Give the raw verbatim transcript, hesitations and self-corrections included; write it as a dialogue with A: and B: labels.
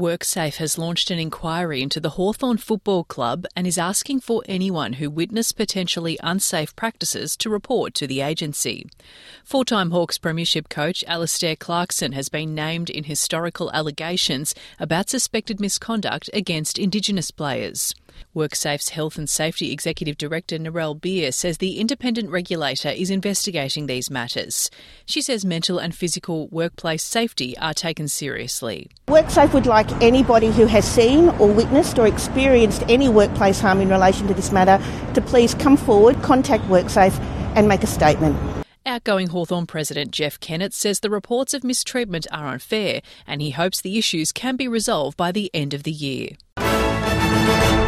A: WorkSafe has launched an inquiry into the Hawthorn Football Club and is asking for anyone who witnessed potentially unsafe practices to report to the agency. Four-time Hawks Premiership coach Alastair Clarkson has been named in historical allegations about suspected misconduct against Indigenous players. WorkSafe's Health and Safety Executive Director Narelle Beer says the independent regulator is investigating these matters. She says mental and physical workplace safety are taken seriously.
B: WorkSafe would like anybody who has seen or witnessed or experienced any workplace harm in relation to this matter to please come forward, contact WorkSafe and make a statement.
A: Outgoing Hawthorn President Jeff Kennett says the reports of mistreatment are unfair and he hopes the issues can be resolved by the end of the year.